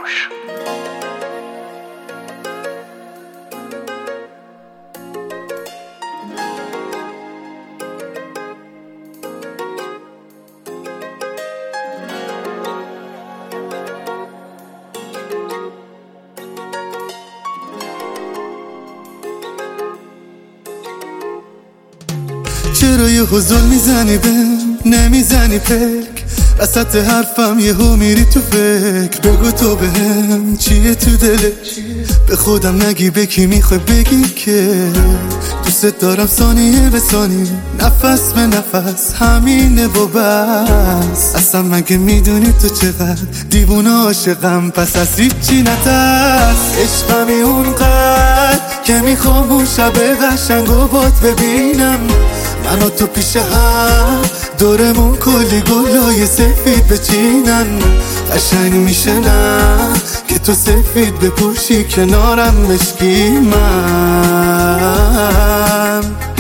فراموش. چرا یه حضور میزنی بهم نمیزنی پک وسط حرفم یهو میری تو فکر بگو تو بهم چیه تو دلت به خودم نگی به کی میخوای بگی که دوست دارم ثانیه به ثانیه نفس به نفس همینه و بس اصلا مگه میدونی تو چقدر دیوونه عاشقم پس از هیچی نترس عشقمی اونقدر که میخوام اون شب قشنگ و بات ببینم من و تو پیش هم دورمون کلی گلای سفید بچینن قشنگ میشه نه که تو سفید بپوشی کنارم مشکی من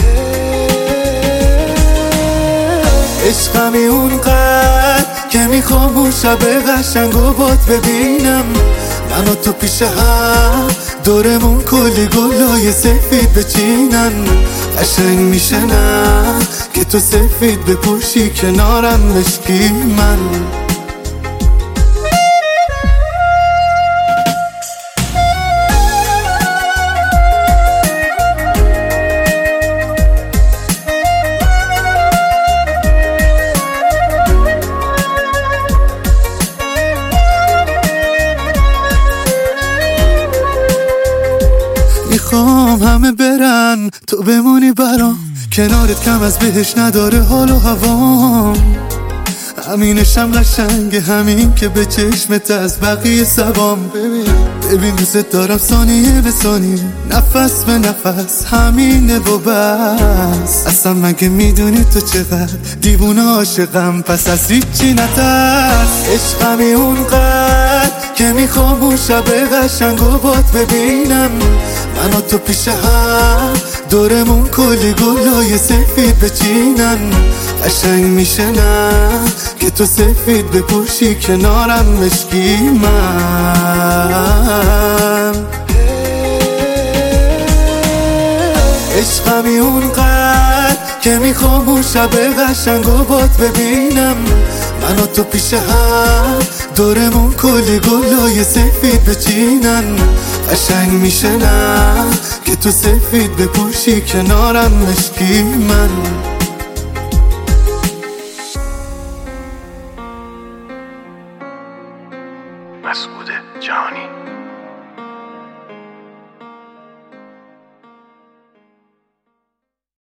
عشقمی اونقدر که میخوام اون شب قشنگ و بات ببینم من و تو پیش هم دورمون کلی گلای سفید بچینن قشنگ میشه نه که تو سفید بپوشی کنارم مشکی من میخوام همه برن تو بمونی برام کنارت کم از بهش نداره حال و هوام همینشم قشنگه همین که به چشمت از بقیه سبام ببین دوست دارم ثانیه به ثانیه نفس به نفس همینه و بس اصلا مگه میدونی تو چقدر دیوونه عاشقم پس از هیچی نترس عشقمی اونقدر که میخوام اون شب قشنگ و بات ببینم من و تو پیش هم دورمون کلی گلای سفید بچینن قشنگ میشه نه که تو سفید بپوشی کنارم مشکی من عشقمی اونقدر که میخوام اون شب قشنگ و بات ببینم من و تو پیش هم دورمون کلی گلای سفید بچینن قشنگ میشه نه که تو سفید بپوشی کنارم مشکی من مسعود جهانی.